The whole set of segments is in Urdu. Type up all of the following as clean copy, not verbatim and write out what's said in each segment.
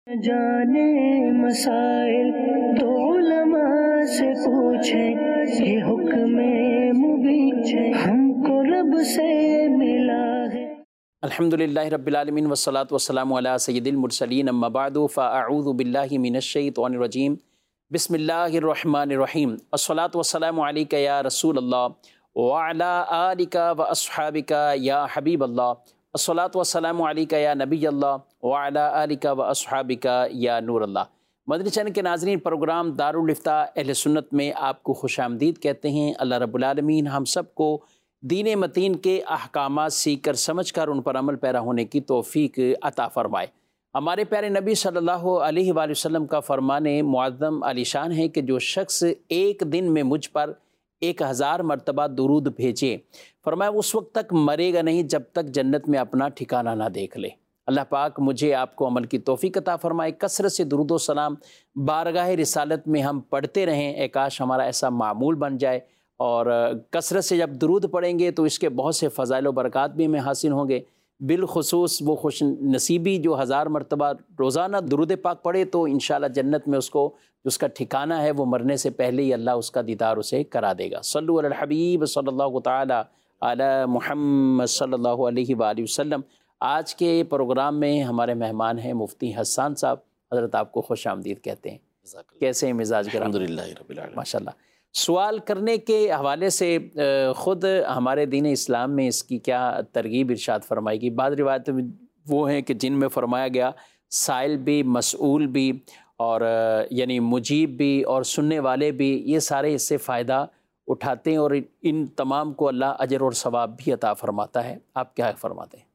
جانے مسائل تو علماء سے پوچھیں، یہ حکم مبین ہم کو رب سے ملا ہے۔ الحمدللہ رب العالمین والصلاة والسلام علی سید المرسلین، اما بعد فاعوذ باللہ من الشیطان الرجیم، بسم اللہ الرحمن الرحیم، الصلاة والسلام علیک یا رسول اللہ وعلی آلک واصحابک یا حبیب اللہ، الصلاة والسلام علیک یا نبی اللہ وعلی آلک واصحابک یا نور اللہ۔ مدنی چینل کے ناظرین، پروگرام دارالافتاء اہل سنت میں آپ کو خوش آمدید کہتے ہیں۔ اللہ رب العالمین ہم سب کو دین متین کے احکامات سیکھ کر سمجھ کر ان پر عمل پیرا ہونے کی توفیق عطا فرمائے۔ ہمارے پیارے نبی صلی اللہ علیہ وآلہ وسلم کا فرمان معظم علی شان ہے کہ جو شخص ایک دن میں مجھ پر 1000 مرتبہ درود بھیجے، فرمایا اس وقت تک مرے گا نہیں جب تک جنت میں اپنا ٹھکانہ نہ دیکھ لے۔ اللہ پاک مجھے آپ کو عمل کی توفیق عطا فرمائے۔ کثرت سے درود و سلام بارگاہ رسالت میں ہم پڑھتے رہیں، اے کاش ہمارا ایسا معمول بن جائے، اور کثرت سے جب درود پڑھیں گے تو اس کے بہت سے فضائل و برکات بھی ہمیں حاصل ہوں گے۔ بالخصوص وہ خوش نصیبی جو 1000 مرتبہ روزانہ درود پاک پڑھے تو انشاءاللہ جنت میں اس کو جو اس کا ٹھکانہ ہے وہ مرنے سے پہلے ہی اللہ اس کا دیدار اسے کرا دے گا۔ صلو علی الحبیب صلی اللہ تعالی علی محمد صلی اللہ علیہ وآلہ وسلم۔ آج کے پروگرام میں ہمارے مہمان ہیں مفتی حسان صاحب، حضرت آپ کو خوش آمدید کہتے ہیں۔ کیسے ہیں مزاج گرام؟ الحمدللہ رب العالمین، ماشاءاللہ۔ سوال کرنے کے حوالے سے خود ہمارے دین اسلام میں اس کی کیا ترغیب ارشاد فرمائی گی؟ بعض روایتیں وہ ہیں کہ جن میں فرمایا گیا سائل بھی، مسئول بھی، اور یعنی مجیب بھی اور سننے والے بھی، یہ سارے اس سے فائدہ اٹھاتے ہیں اور ان تمام کو اللہ اجر اور ثواب بھی عطا فرماتا ہے۔ آپ کیا فرماتے ہیں؟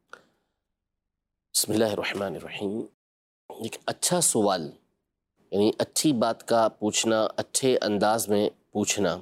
بسم اللہ الرحمن الرحیم۔ ایک اچھا سوال، یعنی اچھی بات کا پوچھنا، اچھے انداز میں پوچھنا،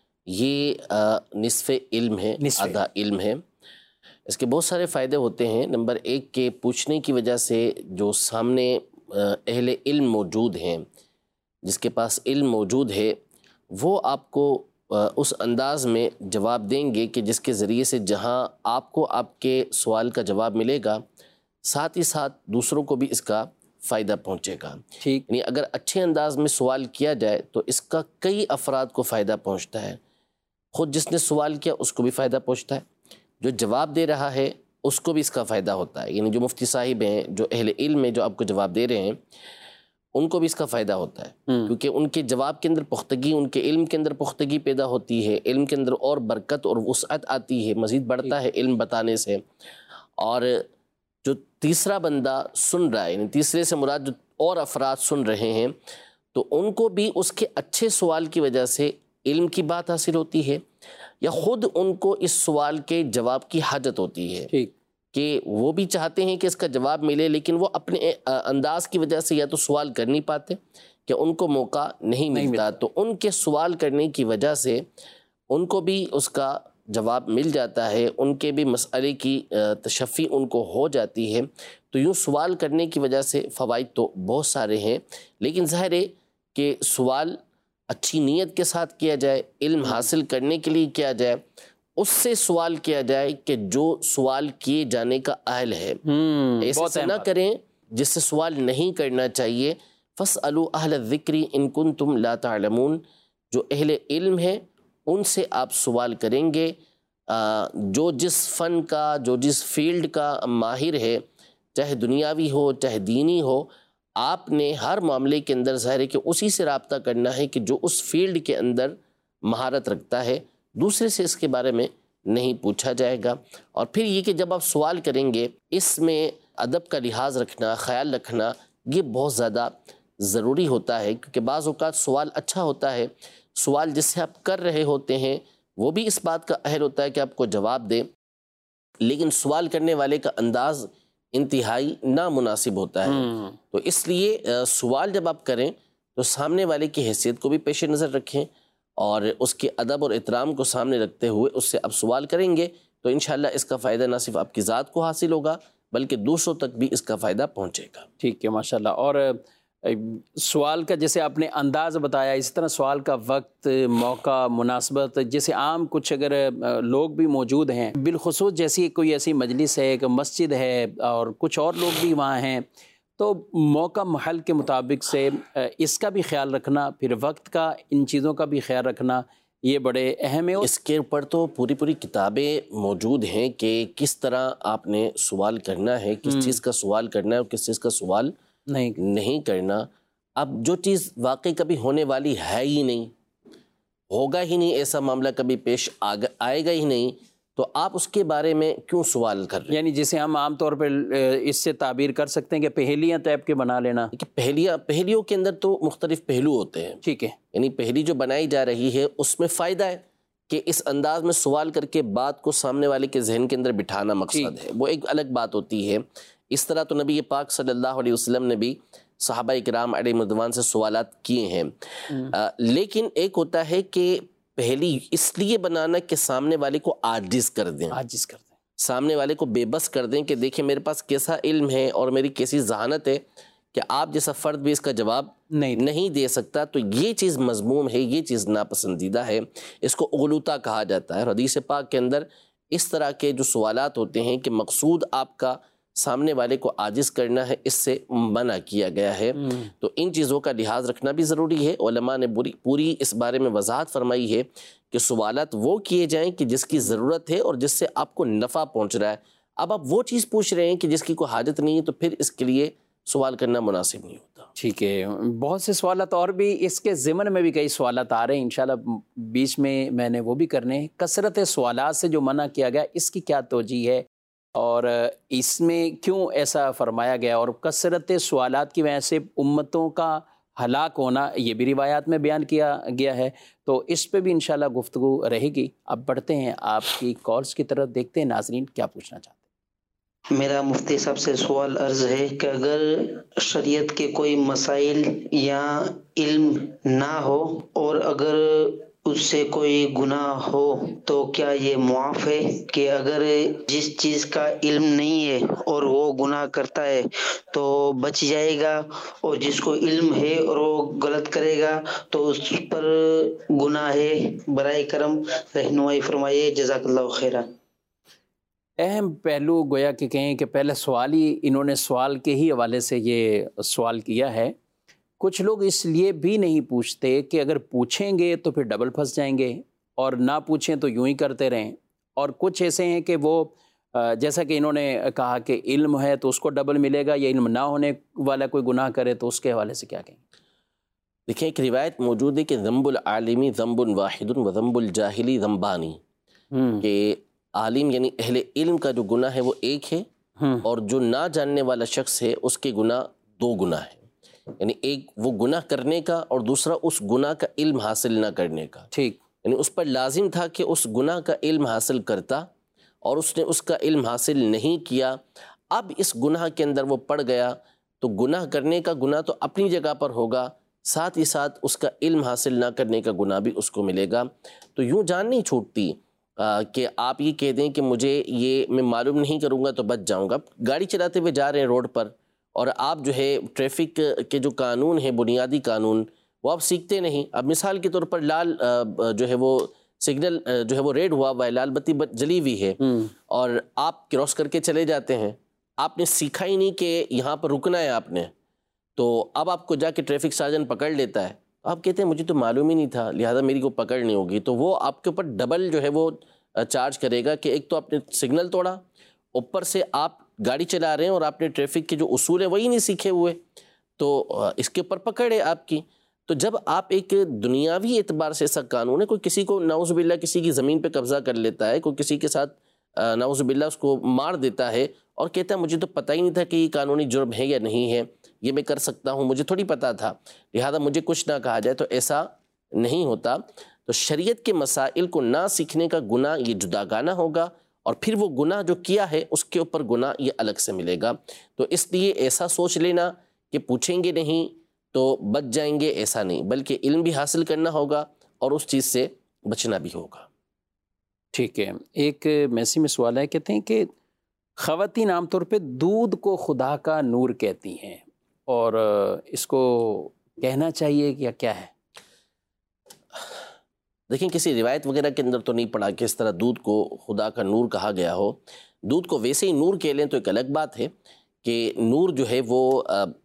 یہ نصف علم ہے، آدھا علم ہے۔ اس کے بہت سارے فائدے ہوتے ہیں۔ نمبر 1 کہ پوچھنے کی وجہ سے جو سامنے اہل علم موجود ہیں، جس کے پاس علم موجود ہے، وہ آپ کو اس انداز میں جواب دیں گے کہ جس کے ذریعے سے جہاں آپ کو آپ کے سوال کا جواب ملے گا، ساتھ ہی ساتھ دوسروں کو بھی اس کا فائدہ پہنچے گا۔ ٹھیک، یعنی اگر اچھے انداز میں سوال کیا جائے تو اس کا کئی افراد کو فائدہ پہنچتا ہے۔ خود جس نے سوال کیا اس کو بھی فائدہ پہنچتا ہے، جو جواب دے رہا ہے اس کو بھی اس کا فائدہ ہوتا ہے۔ یعنی جو مفتی صاحب ہیں، جو اہل علم ہیں، جو آپ کو جواب دے رہے ہیں، ان کو بھی اس کا فائدہ ہوتا ہے، کیونکہ ان کے جواب کے اندر پختگی، ان کے علم کے اندر پختگی پیدا ہوتی ہے، علم کے اندر اور برکت اور وسعت آتی ہے، مزید بڑھتا ہے علم بتانے سے۔ اور جو تیسرا بندہ سن رہا ہے، یعنی تیسرے سے مراد جو اور افراد سن رہے ہیں، تو ان کو بھی اس کے اچھے سوال کی وجہ سے علم کی بات حاصل ہوتی ہے، یا خود ان کو اس سوال کے جواب کی حاجت ہوتی ہے، ٹھیک، کہ وہ بھی چاہتے ہیں کہ اس کا جواب ملے، لیکن وہ اپنے انداز کی وجہ سے یا تو سوال کر نہیں پاتے کہ ان کو موقع نہیں ملتا، تو ان کے سوال کرنے کی وجہ سے ان کو بھی اس کا جواب مل جاتا ہے، ان کے بھی مسئلے کی تشفی ان کو ہو جاتی ہے۔ تو یوں سوال کرنے کی وجہ سے فوائد تو بہت سارے ہیں، لیکن ظاہر ہے کہ سوال اچھی نیت کے ساتھ کیا جائے، علم حاصل کرنے کے لیے کیا جائے، اس سے سوال کیا جائے کہ جو سوال کیے جانے کا اہل ہے۔ ایسے نہ کریں جس سے سوال نہیں کرنا چاہیے۔ فَاسْأَلُوا أَهْلَ الذِّكْرِ إِن كُنتُمْ لَا تَعْلَمُونَ، جو اہل علم ہے ان سے آپ سوال کریں گے۔ جو جس فن کا، جو جس فیلڈ کا ماہر ہے، چاہے دنیاوی ہو چاہے دینی ہو، آپ نے ہر معاملے کے اندر ظاہر ہے کہ اسی سے رابطہ کرنا ہے کہ جو اس فیلڈ کے اندر مہارت رکھتا ہے، دوسرے سے اس کے بارے میں نہیں پوچھا جائے گا۔ اور پھر یہ کہ جب آپ سوال کریں گے، اس میں ادب کا لحاظ رکھنا، خیال رکھنا، یہ بہت زیادہ ضروری ہوتا ہے، کیونکہ بعض اوقات سوال اچھا ہوتا ہے، سوال جس سے آپ کر رہے ہوتے ہیں وہ بھی اس بات کا اہل ہوتا ہے کہ آپ کو جواب دے، لیکن سوال کرنے والے کا انداز انتہائی نامناسب ہوتا ہے۔ تو اس لیے سوال جب آپ کریں تو سامنے والے کی حیثیت کو بھی پیش نظر رکھیں، اور اس کے ادب اور احترام کو سامنے رکھتے ہوئے اس سے آپ سوال کریں گے تو انشاءاللہ اس کا فائدہ نہ صرف آپ کی ذات کو حاصل ہوگا بلکہ دوسروں تک بھی اس کا فائدہ پہنچے گا۔ ٹھیک ہے، ماشاءاللہ۔ اور سوال کا جیسے آپ نے انداز بتایا، اسی طرح سوال کا وقت، موقع، مناسبت، جیسے عام کچھ اگر لوگ بھی موجود ہیں، بالخصوص جیسی کوئی ایسی مجلس ہے، ایک مسجد ہے اور کچھ اور لوگ بھی وہاں ہیں، تو موقع محل کے مطابق سے اس کا بھی خیال رکھنا، پھر وقت کا، ان چیزوں کا بھی خیال رکھنا یہ بڑے اہم ہے۔ اس کے اوپر تو پوری کتابیں موجود ہیں کہ کس طرح آپ نے سوال کرنا ہے، کس چیز کا سوال کرنا ہے اور کس چیز کا سوال نہیں کرنا۔ اب جو چیز واقعی کبھی ہونے والی ہے ہی نہیں، ہوگا ہی نہیں، ایسا معاملہ کبھی پیش آئے گا ہی نہیں، تو آپ اس کے بارے میں کیوں سوال کر رہے ہیں؟ یعنی جسے ہم عام طور پہ اس سے تعبیر کر سکتے ہیں کہ پہیلیاں ٹائپ کے بنا لینا۔ کہ پہیلیوں کے اندر تو مختلف پہلو ہوتے ہیں، ٹھیک ہے، یعنی پہلی جو بنائی جا رہی ہے اس میں فائدہ ہے کہ اس انداز میں سوال کر کے بات کو سامنے والے کے ذہن کے اندر بٹھانا مقصد ہے، وہ ایک الگ بات ہوتی ہے۔ اس طرح تو نبی پاک صلی اللہ علیہ وسلم نے بھی صحابہ کرام علیہ رضوان سے سوالات کیے ہیں، لیکن ایک ہوتا ہے کہ پہلی اس لیے بنانا کہ سامنے والے کو عاجز کر دیں، سامنے والے کو بے بس کر دیں کہ دیکھیں میرے پاس کیسا علم ہے اور میری کیسی ذہانت ہے کہ آپ جیسا فرد بھی اس کا جواب نہیں دے سکتا، تو یہ چیز مذموم ہے، یہ چیز ناپسندیدہ ہے، اس کو اغلوطہ کہا جاتا ہے۔ اور حدیث پاک کے اندر اس طرح کے جو سوالات ہوتے ہیں کہ مقصود آپ کا سامنے والے کو عاجز کرنا ہے، اس سے منع کیا گیا ہے، تو ان چیزوں کا لحاظ رکھنا بھی ضروری ہے۔ علماء نے پوری اس بارے میں وضاحت فرمائی ہے کہ سوالات وہ کیے جائیں کہ جس کی ضرورت ہے اور جس سے آپ کو نفع پہنچ رہا ہے۔ اب آپ وہ چیز پوچھ رہے ہیں کہ جس کی کوئی حاجت نہیں ہے، تو پھر اس کے لیے سوال کرنا مناسب نہیں ہوتا۔ ٹھیک ہے، بہت سے سوالات اور بھی اس کے ضمن میں بھی کئی سوالات آ رہے ہیں، انشاءاللہ بیچ میں نے وہ بھی کرنے ہیں۔ کثرت سوالات سے جو منع کیا گیا اس کی کیا توجیہ ہے اور اس میں کیوں ایسا فرمایا گیا، اور کثرت سوالات کی وجہ سے امتوں کا ہلاک ہونا یہ بھی روایات میں بیان کیا گیا ہے، تو اس پہ بھی انشاءاللہ گفتگو رہے گی۔ اب بڑھتے ہیں آپ کی کالز کی طرف، دیکھتے ہیں ناظرین کیا پوچھنا چاہتے ہیں۔ میرا مفتی صاحب سے سوال عرض ہے کہ اگر شریعت کے کوئی مسائل یا علم نہ ہو اور اگر اس سے کوئی گناہ ہو تو کیا یہ معاف ہے؟ کہ اگر جس چیز کا علم نہیں ہے اور وہ گناہ کرتا ہے تو بچ جائے گا، اور جس کو علم ہے اور وہ غلط کرے گا تو اس پر گناہ ہے؟ برائے کرم رہنمائی فرمائیے، جزاک اللہ خیرہ۔ اہم پہلو گویا کہ کہیں کہ پہلے سوال ہی انہوں نے سوال کے ہی حوالے سے یہ سوال کیا ہے۔ کچھ لوگ اس لیے بھی نہیں پوچھتے کہ اگر پوچھیں گے تو پھر ڈبل پھنس جائیں گے، اور نہ پوچھیں تو یوں ہی کرتے رہیں، اور کچھ ایسے ہیں کہ وہ جیسا کہ انہوں نے کہا کہ علم ہے تو اس کو ڈبل ملے گا، یا علم نہ ہونے والا کوئی گناہ کرے تو اس کے حوالے سے کیا کہیں؟ دیکھیں ایک روایت موجود ہے کہ ذنب العالمی ذنب واحد و ذنب الجاہلی ذنبانی، کہ عالم یعنی اہل علم کا جو گناہ ہے وہ ایک ہے، اور جو نہ جاننے والا شخص ہے اس کے گناہ دو گناہ ہیں، یعنی ایک وہ گناہ کرنے کا اور دوسرا اس گناہ کا علم حاصل نہ کرنے کا۔ ٹھیک، یعنی اس پر لازم تھا کہ اس گناہ کا علم حاصل کرتا اور اس نے اس کا علم حاصل نہیں کیا، اب اس گناہ کے اندر وہ پڑ گیا تو گناہ کرنے کا گناہ تو اپنی جگہ پر ہوگا، ساتھ ہی ساتھ اس کا علم حاصل نہ کرنے کا گناہ بھی اس کو ملے گا۔ تو یوں جان نہیں چھوٹتی کہ آپ یہ کہہ دیں کہ مجھے یہ میں معلوم نہیں کروں گا تو بچ جاؤں گا۔ گاڑی چلاتے ہوئے جا رہے ہیں روڈ پر، اور آپ جو ہے ٹریفک کے جو قانون ہیں، بنیادی قانون، وہ آپ سیکھتے نہیں۔ اب مثال کے طور پر لال جو ہے وہ سگنل جو ہے وہ ریڈ ہوا ہوا ہے، لال بتی جلی ہوئی ہے، اور آپ کراس کر کے چلے جاتے ہیں، آپ نے سیکھا ہی نہیں کہ یہاں پر رکنا ہے آپ نے، تو اب آپ کو جا کے ٹریفک سارجن پکڑ لیتا ہے، آپ کہتے ہیں مجھے تو معلوم ہی نہیں تھا لہٰذا میری کو پکڑ نہیں ہوگی، تو وہ آپ کے اوپر ڈبل جو ہے وہ چارج کرے گا کہ ایک تو آپ نے سگنل توڑا، اوپر سے آپ گاڑی چلا رہے ہیں اور آپ نے ٹریفک کے جو اصول ہیں وہی نہیں سیکھے ہوئے، تو اس کے اوپر پکڑ ہے آپ کی۔ تو جب آپ ایک دنیاوی اعتبار سے ایسا قانون ہے، کوئی کسی کو نعوذ باللہ کسی کی زمین پہ قبضہ کر لیتا ہے، کوئی کسی کے ساتھ نعوذ باللہ اس کو مار دیتا ہے اور کہتا ہے مجھے تو پتہ ہی نہیں تھا کہ یہ قانونی جرم ہے یا نہیں ہے، یہ میں کر سکتا ہوں، مجھے تھوڑی پتہ تھا لہذا مجھے کچھ نہ کہا جائے، تو ایسا نہیں ہوتا۔ تو شریعت کے مسائل کو نہ سیکھنے کا گناہ یہ جداگانہ ہوگا، اور پھر وہ گناہ جو کیا ہے اس کے اوپر گناہ یہ الگ سے ملے گا۔ تو اس لیے ایسا سوچ لینا کہ پوچھیں گے نہیں تو بچ جائیں گے، ایسا نہیں، بلکہ علم بھی حاصل کرنا ہوگا اور اس چیز سے بچنا بھی ہوگا۔ ٹھیک ہے، ایک میسی میں سوال ہے، کہتے ہیں کہ خواتین عام طور پہ دودھ کو خدا کا نور کہتی ہیں، اور اس کو کہنا چاہیے یا کیا ہے؟ دیکھیں کسی روایت وغیرہ کے اندر تو نہیں پڑھا کہ اس طرح دودھ کو خدا کا نور کہا گیا ہو۔ دودھ کو ویسے ہی نور کہہ لیں تو ایک الگ بات ہے کہ نور جو ہے وہ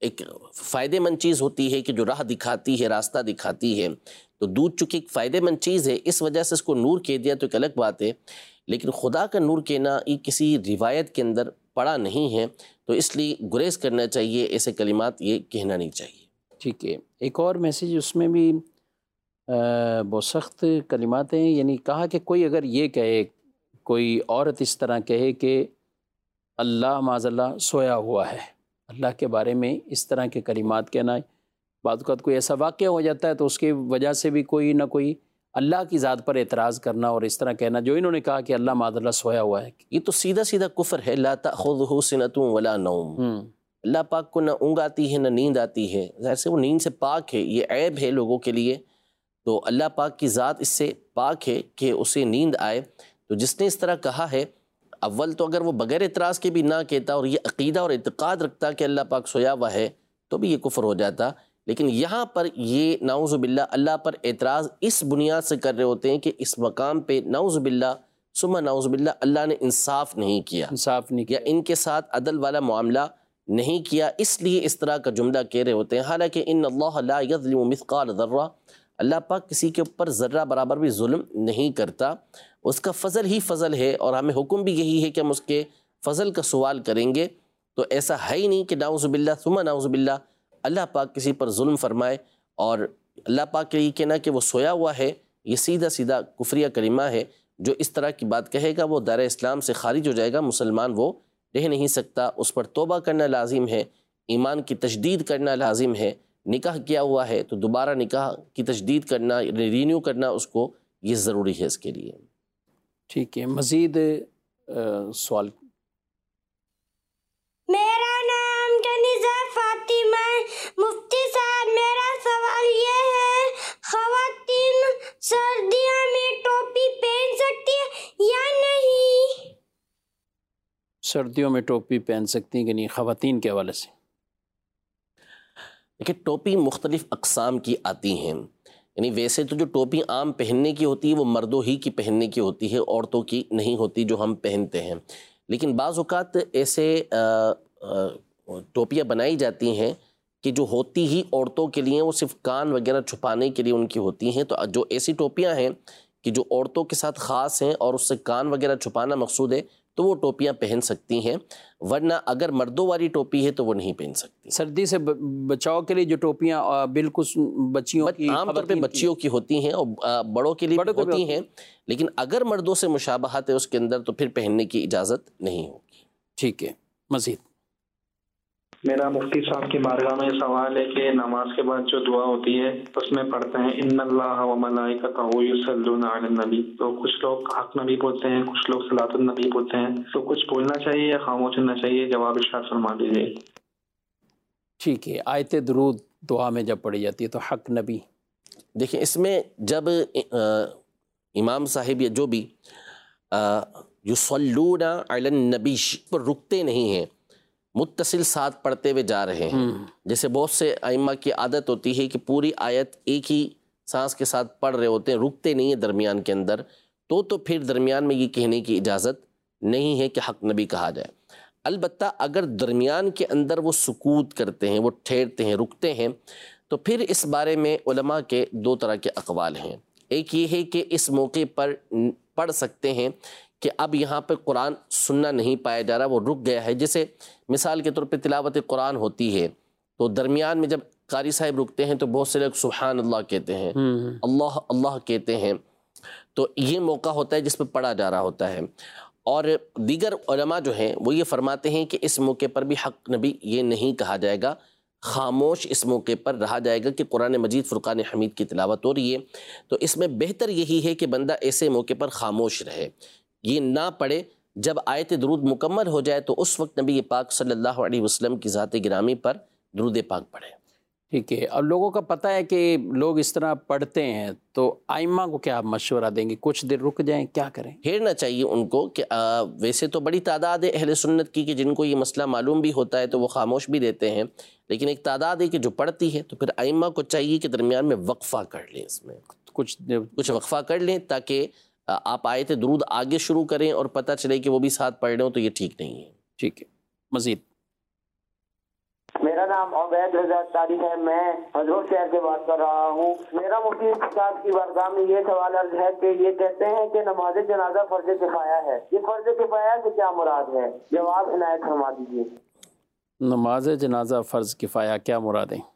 ایک فائدہ مند چیز ہوتی ہے کہ جو راہ دکھاتی ہے، راستہ دکھاتی ہے، تو دودھ چونکہ ایک فائدہ مند چیز ہے، اس وجہ سے اس کو نور کہہ دیا تو ایک الگ بات ہے، لیکن خدا کا نور کہنا یہ کسی روایت کے اندر پڑا نہیں ہے، تو اس لیے گریز کرنا چاہیے، ایسے کلمات یہ کہنا نہیں چاہیے۔ ٹھیک ہے، ایک اور میسیج اس میں بھی بہت سخت کلمات ہیں، یعنی کہا کہ کوئی اگر یہ کہے، کوئی عورت اس طرح کہے کہ اللہ معاذ اللہ سویا ہوا ہے، اللہ کے بارے میں اس طرح کے کلمات کہنا، بعض اوقات کوئی ایسا واقعہ ہو جاتا ہے تو اس کی وجہ سے بھی کوئی نہ کوئی اللہ کی ذات پر اعتراض کرنا اور اس طرح کہنا جو انہوں نے کہا کہ اللہ معاذ اللہ سویا ہوا ہے، یہ تو سیدھا سیدھا کفر ہے۔ لا تأخذہ سنۃ ولا نوم، اللہ پاک کو نہ اونگ آتی ہے نہ نیند آتی ہے، ظاہر سے وہ نیند سے پاک ہے، یہ عیب ہے لوگوں کے لیے، تو اللہ پاک کی ذات اس سے پاک ہے کہ اسے نیند آئے۔ تو جس نے اس طرح کہا ہے، اول تو اگر وہ بغیر اعتراض کے بھی نہ کہتا اور یہ عقیدہ اور اعتقاد رکھتا کہ اللہ پاک سویا ہوا ہے تو بھی یہ کفر ہو جاتا، لیکن یہاں پر یہ نعوذ باللہ اللہ پر اعتراض اس بنیاد سے کر رہے ہوتے ہیں کہ اس مقام پہ نعوذ باللہ ثم نعوذ باللہ اللہ نے انصاف نہیں کیا، یا ان کے ساتھ عدل والا معاملہ نہیں کیا، اس لیے اس طرح کا جملہ کہہ رہے ہوتے ہیں۔ حالانکہ ان اللہ لا یظلم مثقال ذرہ، اللہ پاک کسی کے اوپر ذرہ برابر بھی ظلم نہیں کرتا، اس کا فضل ہی فضل ہے، اور ہمیں حکم بھی یہی ہے کہ ہم اس کے فضل کا سوال کریں گے، تو ایسا ہے ہی نہیں کہ نعوذ باللہ ثم نعوذ باللہ اللہ پاک کسی پر ظلم فرمائے، اور اللہ پاک کے یہ کہنا کہ وہ سویا ہوا ہے، یہ سیدھا سیدھا کفریہ کلمہ ہے۔ جو اس طرح کی بات کہے گا وہ دائرہ اسلام سے خارج ہو جائے گا، مسلمان وہ رہ نہیں سکتا، اس پر توبہ کرنا لازم ہے، ایمان کی تجدید کرنا لازم ہے، نکاح کیا ہوا ہے تو دوبارہ نکاح کی تجدید کرنا، رینیو کرنا اس کو، یہ ضروری ہے اس کے لیے۔ ٹھیک ہے، مزید سوال۔ میرا نام کنیزہ فاطمہ ہے، مفتی صاحب میرا سوال یہ ہے، خواتین سردیوں میں ٹوپی پہن سکتی ہے یا نہیں؟ سردیوں میں ٹوپی پہن سکتی ہیں کہ نہیں، خواتین کے حوالے سے؟ دیکھیں ٹوپی مختلف اقسام کی آتی ہیں، یعنی ویسے تو جو ٹوپی عام پہننے کی ہوتی ہے وہ مردوں ہی کی پہننے کی ہوتی ہے، عورتوں کی نہیں ہوتی جو ہم پہنتے ہیں، لیکن بعض اوقات ایسے ٹوپیاں بنائی جاتی ہیں کہ جو ہوتی ہی عورتوں کے لیے، وہ صرف کان وغیرہ چھپانے کے لیے ان کی ہوتی ہیں، تو جو ایسی ٹوپیاں ہیں کہ جو عورتوں کے ساتھ خاص ہیں اور اس سے کان وغیرہ چھپانا مقصود ہے تو وہ ٹوپیاں پہن سکتی ہیں، ورنہ اگر مردوں والی ٹوپی ہے تو وہ نہیں پہن سکتی۔ سردی سے بچاؤ کے لیے جو ٹوپیاں بالکل بچیوں کی، عام طور پہ بچیوں کی ہوتی ہیں اور بڑوں کے لیے ہوتی ہیں، لیکن اگر مردوں سے مشابہت ہے اس کے اندر تو پھر پہننے کی اجازت نہیں ہوگی۔ ٹھیک ہے، مزید۔ میرا مفتی صاحب کی بارگاہ میں سوال ہے کہ نماز کے بعد جو دعا ہوتی ہے اس میں پڑھتے ہیں ان اللہ و ملائکتہ یصلون علی النبی، تو کچھ لوگ حق نبی بولتے ہیں، کچھ لوگ صلاۃ النبی بولتے ہیں، تو کچھ بولنا چاہیے یا خاموش ہونا چاہیے؟ جواب ارشاد فرما دیجیے۔ ٹھیک ہے، آیت درود دعا میں جب پڑھی جاتی ہے تو حق نبی، دیکھیں اس میں جب امام صاحب یا جو بھی یصلون علی النبی پر رکتے نہیں ہیں، متصل ساتھ پڑھتے ہوئے جا رہے ہیں، جیسے بہت سے ائمہ کی عادت ہوتی ہے کہ پوری آیت ایک ہی سانس کے ساتھ پڑھ رہے ہوتے ہیں، رکتے نہیں ہیں درمیان کے اندر، تو پھر درمیان میں یہ کہنے کی اجازت نہیں ہے کہ حق نبی کہا جائے۔ البتہ اگر درمیان کے اندر وہ سکوت کرتے ہیں، وہ ٹھہرتے ہیں، رکتے ہیں، تو پھر اس بارے میں علماء کے دو طرح کے اقوال ہیں۔ ایک یہ ہے کہ اس موقع پر پڑھ سکتے ہیں کہ اب یہاں پہ قرآن سننا نہیں پایا جا رہا، وہ رک گیا ہے، جیسے مثال کے طور پہ تلاوت قرآن ہوتی ہے تو درمیان میں جب قاری صاحب رکتے ہیں تو بہت سے لوگ سبحان اللہ کہتے ہیں، اللہ اللہ کہتے ہیں، تو یہ موقع ہوتا ہے جس پہ پڑھا جا رہا ہوتا ہے۔ اور دیگر علماء جو ہیں وہ یہ فرماتے ہیں کہ اس موقع پر بھی حق نبی یہ نہیں کہا جائے گا، خاموش اس موقع پر رہا جائے گا کہ قرآن مجید فرقان حمید کی تلاوت ہو رہی ہے، تو اس میں بہتر یہی ہے کہ بندہ ایسے موقع پر خاموش رہے، یہ نہ پڑھے۔ جب آیت درود مکمل ہو جائے تو اس وقت نبی پاک صلی اللہ علیہ وسلم کی ذات گرامی پر درود پاک پڑھے۔ ٹھیک ہے، اور لوگوں کا پتہ ہے کہ لوگ اس طرح پڑھتے ہیں تو ائمہ کو کیا مشورہ دیں گے؟ کچھ دیر رک جائیں، کیا کریں؟ ٹھہرنا چاہیے ان کو، کہ ویسے تو بڑی تعداد ہے اہل سنت کی کہ جن کو یہ مسئلہ معلوم بھی ہوتا ہے تو وہ خاموش بھی رہتے ہیں، لیکن ایک تعداد ہے کہ جو پڑھتی ہے، تو پھر ائمہ کو چاہیے کہ درمیان میں وقفہ کر لیں، اس میں کچھ وقفہ کر لیں تاکہ آپ آیت درود آگے شروع کریں اور پتہ چلے کہ وہ بھی ساتھ پڑھ رہے ہوں، تو یہ ٹھیک نہیں ہے۔ ٹھیک ہے، مزید۔ میرا نام عبید رضا طارق ہے، میں حضرت شہر سے بات کر رہا ہوں۔ میرا مفتی صاحب کی بارگاہ میں یہ سوال عرض ہے کہ یہ کہتے ہیں کہ نماز جنازہ فرض کفایہ ہے، یہ فرض کفایہ سے کیا مراد ہے؟ جواب عنایت فرما دیجیے۔ نماز جنازہ فرض کفایہ کیا مراد ہے؟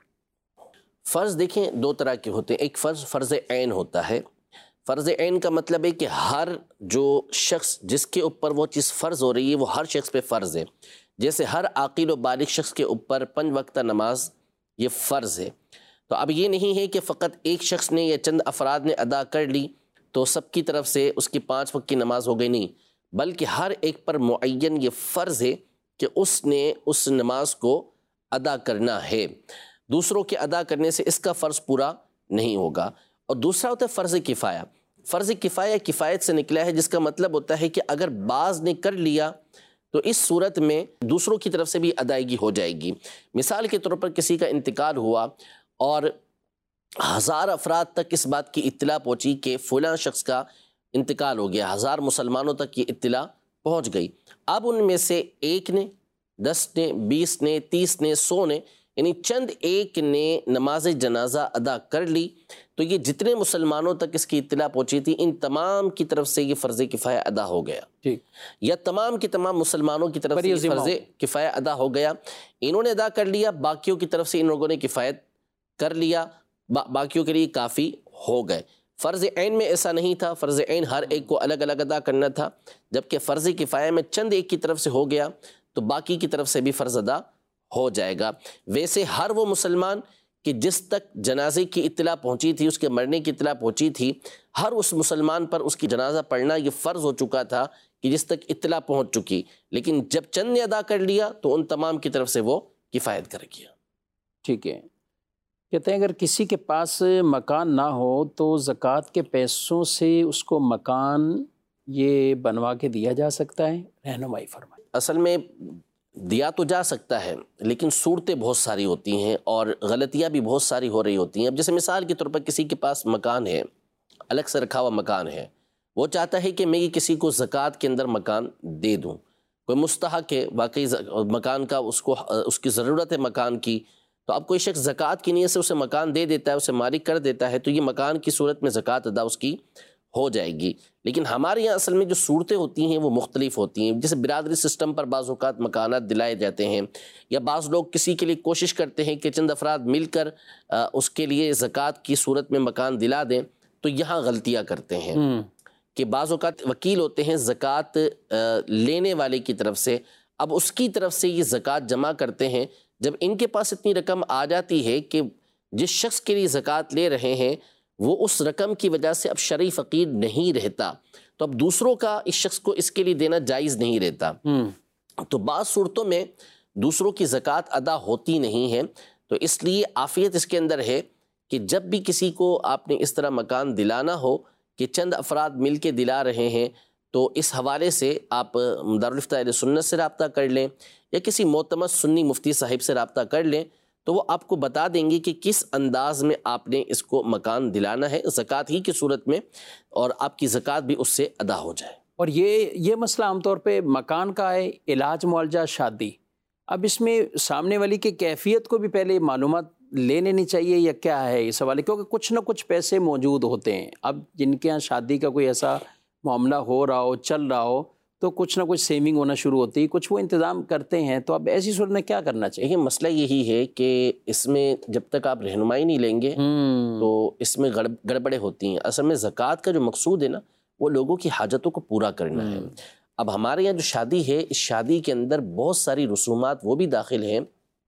فرض دیکھیں دو طرح کے ہوتے ہیں، ایک فرض عین ہوتا ہے۔ فرض عین کا مطلب ہے کہ ہر جو شخص جس کے اوپر وہ چیز فرض ہو رہی ہے وہ ہر شخص پہ فرض ہے، جیسے ہر عاقل و بالغ شخص کے اوپر 5 وقتہ نماز یہ فرض ہے۔ تو اب یہ نہیں ہے کہ فقط ایک شخص نے یا چند افراد نے ادا کر لی تو سب کی طرف سے اس کی 5 وقت کی نماز ہو گئی، نہیں، بلکہ ہر ایک پر معین یہ فرض ہے کہ اس نے اس نماز کو ادا کرنا ہے، دوسروں کے ادا کرنے سے اس کا فرض پورا نہیں ہوگا۔ اور دوسرا ہوتا ہے فرض کفایہ۔ فرض کفایہ کفایت سے نکلا ہے، جس کا مطلب ہوتا ہے کہ اگر بعض نے کر لیا تو اس صورت میں دوسروں کی طرف سے بھی ادائیگی ہو جائے گی۔ مثال کے طور پر کسی کا انتقال ہوا اور 1000 افراد تک اس بات کی اطلاع پہنچی کہ فلاں شخص کا انتقال ہو گیا، 1000 مسلمانوں تک یہ اطلاع پہنچ گئی۔ اب ان میں سے 1 نے، 10 نے، 20 نے، 30 نے، 100 نے، یعنی چند ایک نے نماز جنازہ ادا کر لی تو یہ جتنے مسلمانوں تک اس کی اطلاع پہنچی تھی ان تمام کی طرف سے یہ فرض کفایہ ادا ہو گیا، یا تمام کے تمام مسلمانوں کی طرف سے یہ فرض کفایہ ادا ہو گیا۔ انہوں نے ادا کر لیا، باقیوں کی طرف سے ان لوگوں نے کفایت کر لیا، باقیوں کے لیے کافی ہو گئے۔ فرض عین میں ایسا نہیں تھا، فرض عین ہر ایک کو الگ الگ ادا کرنا تھا، جبکہ فرض کفایہ میں چند ایک کی طرف سے ہو گیا تو باقی کی طرف سے بھی فرض ادا ہو جائے گا۔ ویسے ہر وہ مسلمان کہ جس تک جنازے کی اطلاع پہنچی تھی، اس کے مرنے کی اطلاع پہنچی تھی، ہر اس مسلمان پر اس کی جنازہ پڑھنا یہ فرض ہو چکا تھا کہ جس تک اطلاع پہنچ چکی، لیکن جب چند نے ادا کر لیا تو ان تمام کی طرف سے وہ کفایت کر گیا۔ ٹھیک ہے، کہتے ہیں اگر کسی کے پاس مکان نہ ہو تو زکوٰۃ کے پیسوں سے اس کو مکان یہ بنوا کے دیا جا سکتا ہے؟ رہنمائی فرمائیں۔ اصل میں دیا تو جا سکتا ہے، لیکن صورتیں بہت ساری ہوتی ہیں اور غلطیاں بھی بہت ساری ہو رہی ہوتی ہیں۔ اب جیسے مثال کے طور پر کسی کے پاس مکان ہے، الگ سے رکھا ہوا مکان ہے، وہ چاہتا ہے کہ میں یہ کسی کو زکوٰۃ کے اندر مکان دے دوں، کوئی مستحق ہے واقعی مکان کا، اس کی ضرورت ہے مکان کی، تو اب کوئی شخص زکوٰۃ کی نیت سے اسے مکان دے دیتا ہے، اسے مالک کر دیتا ہے، تو یہ مکان کی صورت میں زکوٰۃ ادا اس کی ہو جائے گی۔ لیکن ہمارے یہاں اصل میں جو صورتیں ہوتی ہیں وہ مختلف ہوتی ہیں، جیسے برادری سسٹم پر بعض اوقات مکانات دلائے جاتے ہیں، یا بعض لوگ کسی کے لیے کوشش کرتے ہیں کہ چند افراد مل کر اس کے لیے زکوٰۃ کی صورت میں مکان دلا دیں، تو یہاں غلطیاں کرتے ہیں کہ بعض اوقات وکیل ہوتے ہیں زکوٰۃ لینے والے کی طرف سے، اب اس کی طرف سے یہ زکوٰۃ جمع کرتے ہیں، جب ان کے پاس اتنی رقم آ جاتی ہے کہ جس شخص کے لیے زکوٰۃ لے رہے ہیں وہ اس رقم کی وجہ سے اب شرعی فقیر نہیں رہتا، تو اب دوسروں کا اس شخص کو اس کے لیے دینا جائز نہیں رہتا، تو بعض صورتوں میں دوسروں کی زکوٰۃ ادا ہوتی نہیں ہے۔ تو اس لیے عافیت اس کے اندر ہے کہ جب بھی کسی کو آپ نے اس طرح مکان دلانا ہو کہ چند افراد مل کے دلا رہے ہیں، تو اس حوالے سے آپ دارالفتہ اہل سنت سے رابطہ کر لیں یا کسی معتمد سنی مفتی صاحب سے رابطہ کر لیں، تو وہ آپ کو بتا دیں گے کہ کس انداز میں آپ نے اس کو مکان دلانا ہے زکوٰۃ ہی کی صورت میں، اور آپ کی زکوٰۃ بھی اس سے ادا ہو جائے۔ اور یہ مسئلہ عام طور پہ مکان کا ہے، علاج معالجہ شادی، اب اس میں سامنے والی کی کیفیت کو بھی پہلے معلومات لے لینی چاہیے یا کیا ہے یہ سوال ہے؟ کیونکہ کچھ نہ کچھ پیسے موجود ہوتے ہیں، اب جن کے یہاں شادی کا کوئی ایسا معاملہ ہو رہا ہو، چل رہا ہو، تو کچھ نہ کچھ سیونگ ہونا شروع ہوتی ہے، کچھ وہ انتظام کرتے ہیں، تو اب ایسی صورت میں کیا کرنا چاہیے؟ یہ مسئلہ یہی ہے کہ اس میں جب تک آپ رہنمائی نہیں لیں گے تو اس میں گڑبڑیں ہوتی ہیں۔ اصل میں زکوٰۃ کا جو مقصود ہے نا، وہ لوگوں کی حاجتوں کو پورا کرنا ہے۔ اب ہمارے یہاں جو شادی ہے، اس شادی کے اندر بہت ساری رسومات وہ بھی داخل ہیں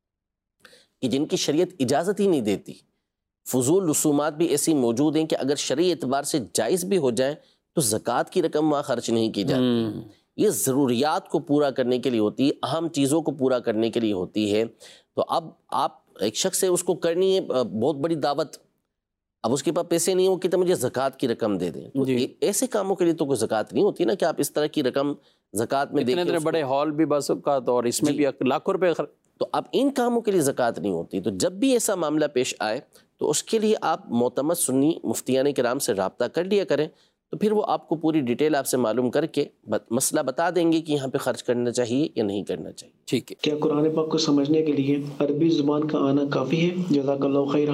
کہ جن کی شریعت اجازت ہی نہیں دیتی، فضول رسومات بھی ایسی موجود ہیں کہ اگر شرعی اعتبار سے جائز بھی ہو جائیں تو زکوٰۃ کی رقم وہاں خرچ نہیں کی جاتی۔ یہ ضروریات کو پورا کرنے کے لیے ہوتی ہے، اہم چیزوں کو پورا کرنے کے لیے ہوتی ہے۔ تو اب آپ ایک شخص سے اس کو کرنی ہے بہت بڑی دعوت، اب اس کے پاس پیسے نہیں ہو کہ تو مجھے زکوٰۃ کی رقم دے دیں، تو ایسے کاموں کے لیے تو کوئی زکوٰۃ نہیں ہوتی نا کہ آپ اس طرح کی رقم زکوٰۃ میں دیں۔ اتنے بڑے ہال بھی بس کا، اور اس میں بھی لاکھوں روپے، تو اب ان کاموں کے لیے زکوٰۃ نہیں ہوتی۔ تو جب بھی ایسا معاملہ پیش آئے تو اس کے لیے آپ معتمد سنی مفتیان کرام سے رابطہ کر لیا کریں، تو پھر وہ آپ کو پوری ڈیٹیل آپ سے معلوم کر کے مسئلہ بتا دیں گے کہ یہاں پہ خرچ کرنا چاہیے یا نہیں کرنا چاہیے. ٹھیک ہے. کیا قرآن پاک کو سمجھنے کے لیے عربی زبان کا آنا کافی ہے؟ جزاک اللہ خیرہ.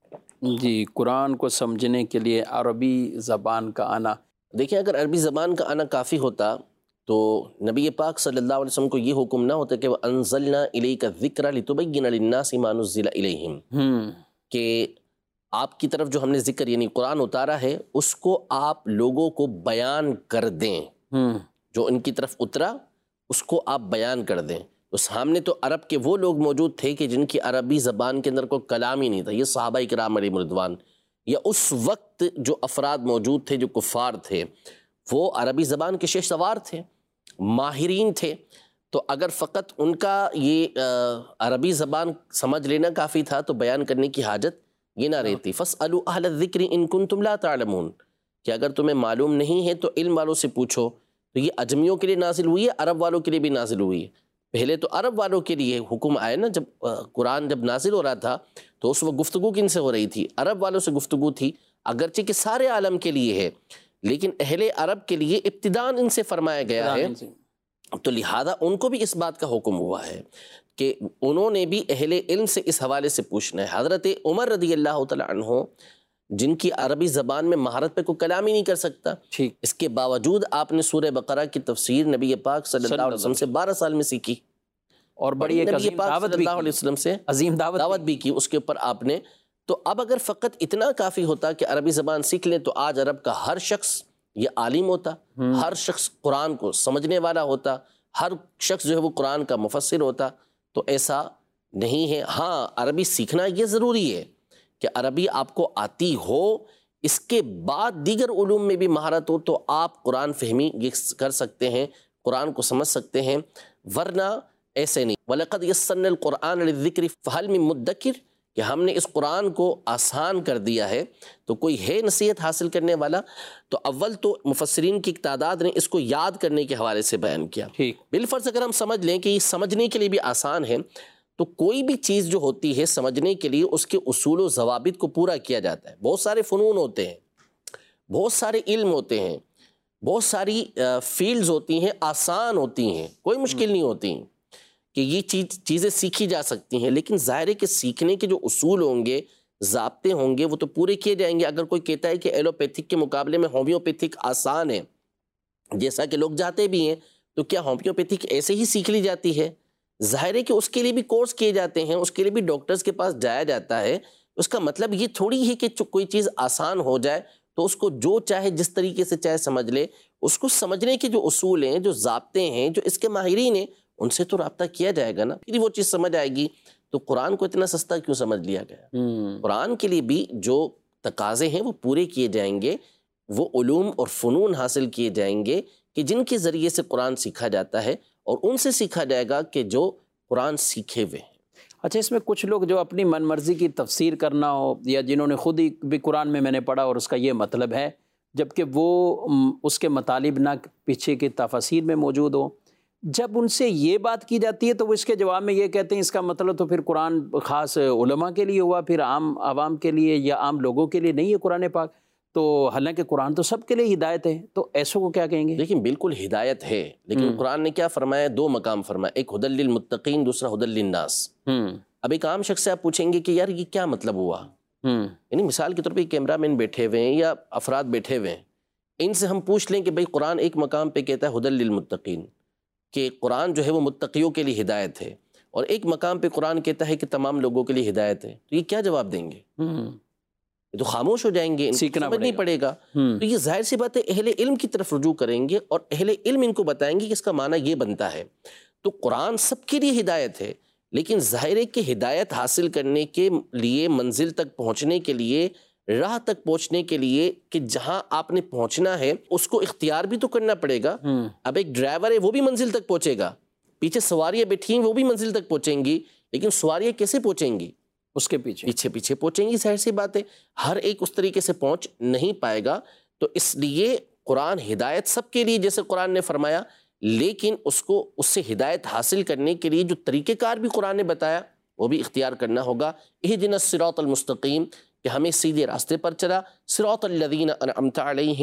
جی، قرآن کو سمجھنے کے لیے عربی زبان کا آنا. دیکھیں، اگر عربی زبان کا آنا کافی ہوتا تو نبی پاک صلی اللہ علیہ وسلم کو یہ حکم نہ ہوتا کہ وَأَنزَلْنَا إِلَيْكَ الذِّكْرَ لِتُبَيِّنَ لِلنَّاسِ مَا نُزِّلَ إِلَيْهِمْ، کہ آپ کی طرف جو ہم نے ذکر یعنی قرآن اتارا ہے اس کو آپ لوگوں کو بیان کر دیں. جو ان کی طرف اترا اس کو آپ بیان کر دیں. تو سامنے تو عرب کے وہ لوگ موجود تھے کہ جن کی عربی زبان کے اندر کوئی کلام ہی نہیں تھا. یہ صحابہ کرام علیہم رضوان، یا اس وقت جو افراد موجود تھے جو کفار تھے وہ عربی زبان کے شہ سوار تھے، ماہرین تھے. تو اگر فقط ان کا یہ عربی زبان سمجھ لینا کافی تھا تو بیان کرنے کی حاجت یہ نہ رہتی. فَاسْأَلُوا أَهْلَ الذِّكْرِ إِن كُنتُمْ لَا تَعْلَمُونَ، کہ اگر تمہیں معلوم نہیں ہے تو علم والوں سے پوچھو. تو یہ اجمیوں کے لیے نازل ہوئی ہے، عرب والوں کے لیے بھی نازل ہوئی ہے. پہلے تو عرب والوں کے لیے حکم آیا نا، جب قرآن جب نازل ہو رہا تھا تو اس وقت گفتگو کن سے ہو رہی تھی؟ عرب والوں سے گفتگو تھی، اگرچہ کہ سارے عالم کے لیے ہے لیکن اہل عرب کے لیے ابتداءً ان سے فرمایا گیا ہے. تو لہذا ان کو بھی اس بات کا حکم ہوا ہے کہ انہوں نے بھی اہل علم سے اس حوالے سے پوچھنا ہے. حضرت عمر رضی اللہ تعالی عنہ جن کی عربی زبان میں مہارت پہ کوئی کلام ہی نہیں کر سکتا، اس کے باوجود آپ نے سورہ بقرہ کی تفسیر نبی پاک صلی اللہ علیہ وسلم سے 12 سال میں سیکھی، اور بڑی ایک نبی پاک صلی اللہ علیہ وسلم سے عظیم دعوت بھی کی اس کے اوپر آپ نے. تو اب اگر فقط اتنا کافی ہوتا کہ عربی زبان سیکھ لیں تو آج عرب کا ہر شخص یہ عالم ہوتا، ہر شخص قرآن کو سمجھنے والا ہوتا، ہر شخص جو ہے وہ قرآن کا مفسر ہوتا. تو ایسا نہیں ہے. ہاں، عربی سیکھنا یہ ضروری ہے کہ عربی آپ کو آتی ہو، اس کے بعد دیگر علوم میں بھی مہارت ہو تو آپ قرآن فہمی یہ کر سکتے ہیں، قرآن کو سمجھ سکتے ہیں، ورنہ ایسے نہیں. وَلَقَدْ يَسَّرْنَا الْقُرْآنَ لِلذِّكْرِ فَهَلْ مِن مُدَّكِرٍ، کہ ہم نے اس قرآن کو آسان کر دیا ہے تو کوئی ہے نصیحت حاصل کرنے والا. تو اول تو مفسرین کی تعداد نے اس کو یاد کرنے کے حوالے سے بیان کیا. بالفرض اگر ہم سمجھ لیں کہ یہ سمجھنے کے لیے بھی آسان ہے تو کوئی بھی چیز جو ہوتی ہے سمجھنے کے لیے اس کے اصول و ضوابط کو پورا کیا جاتا ہے. بہت سارے فنون ہوتے ہیں، بہت سارے علم ہوتے ہیں، بہت ساری فیلڈز ہوتی ہیں، آسان ہوتی ہیں، کوئی مشکل نہیں ہوتی کہ یہ چیزیں سیکھی جا سکتی ہیں. لیکن ظاہر ہے کہ سیکھنے کے جو اصول ہوں گے، ضابطے ہوں گے، وہ تو پورے کیے جائیں گے. اگر کوئی کہتا ہے کہ ایلوپیتھک کے مقابلے میں ہومیوپیتھک آسان ہے، جیسا کہ لوگ جاتے بھی ہیں، تو کیا ہومیوپیتھک ایسے ہی سیکھ لی جاتی ہے؟ ظاہر ہے کہ اس کے لیے بھی کورس کیے جاتے ہیں، اس کے لیے بھی ڈاکٹرز کے پاس جایا جاتا ہے. اس کا مطلب یہ تھوڑی ہے کہ کوئی چیز آسان ہو جائے تو اس کو جو چاہے جس طریقے سے چاہے سمجھ لے. اس کو سمجھنے کے جو اصول ہیں، جو ضابطے ہیں، جو اس کے ماہرین ہیں، ان سے تو رابطہ کیا جائے گا نا، پھر وہ چیز سمجھ آئے گی. تو قرآن کو اتنا سستا کیوں سمجھ لیا گیا؟ قرآن کے لیے بھی جو تقاضے ہیں وہ پورے کیے جائیں گے، وہ علوم اور فنون حاصل کیے جائیں گے کہ جن کے ذریعے سے قرآن سیکھا جاتا ہے، اور ان سے سیکھا جائے گا کہ جو قرآن سیکھے ہوئے ہیں. اچھا، اس میں کچھ لوگ جو اپنی من مرضی کی تفسیر کرنا ہو، یا جنہوں نے خود ہی بھی قرآن میں نے پڑھا اور اس کا یہ مطلب ہے، جبکہ وہ اس کے مطالب نہ پیچھے کے تفاسیر میں موجود ہو، جب ان سے یہ بات کی جاتی ہے تو وہ اس کے جواب میں یہ کہتے ہیں اس کا مطلب تو پھر قرآن خاص علماء کے لیے ہوا، پھر عام عوام کے لیے یا عام لوگوں کے لیے نہیں ہے قرآن پاک. تو حالانکہ قرآن تو سب کے لیے ہدایت ہے، تو ایسوں کو کیا کہیں گے؟ لیکن بالکل ہدایت ہے، لیکن قرآن نے کیا فرمایا؟ 2 مقام فرمایا، ایک ہدی للمتقین، دوسرا ہدی للناس. اب ایک عام شخص سے آپ پوچھیں گے کہ یار یہ کیا مطلب ہوا؟ یعنی مثال کے طور پہ کیمرہ مین بیٹھے ہوئے ہیں یا افراد بیٹھے ہوئے ہیں، ان سے ہم پوچھ لیں کہ بھئی قرآن ایک مقام پہ کہتا ہے ہدی للمتقین، کہ قرآن جو ہے وہ متقیوں کے لیے ہدایت ہے، اور ایک مقام پہ قرآن کہتا ہے کہ تمام لوگوں کے لیے ہدایت ہے. تو یہ کیا جواب دیں گے؟ یہ تو خاموش ہو جائیں گے، سیکھنا پڑے گا. تو یہ ظاہر سی بات ہے اہل علم کی طرف رجوع کریں گے، اور اہل علم ان کو بتائیں گے کہ اس کا معنی یہ بنتا ہے. تو قرآن سب کے لیے ہدایت ہے، لیکن ظاہر ہے کہ ہدایت حاصل کرنے کے لیے، منزل تک پہنچنے کے لیے، راہ تک پہنچنے کے لیے، کہ جہاں آپ نے پہنچنا ہے اس کو اختیار بھی تو کرنا پڑے گا. اب ایک ڈرائیور ہے وہ بھی منزل تک پہنچے گا، پیچھے سواریاں بیٹھی ہیں وہ بھی منزل تک پہنچیں گی، لیکن سواریاں کیسے پہنچیں گی؟ اس کے پیچھے پہنچیں گی. ظاہر سی بات ہے ہر ایک اس طریقے سے پہنچ نہیں پائے گا. تو اس لیے قرآن ہدایت سب کے لیے جیسے قرآن نے فرمایا، لیکن اس سے ہدایت حاصل کرنے کے لیے جو طریقہ کار بھی قرآن نے بتایا وہ بھی اختیار کرنا ہوگا. اہدنا الصراط المستقیم، کہ ہمیں سیدھے راستے پر چلا. صراط الذین انعمت علیہم،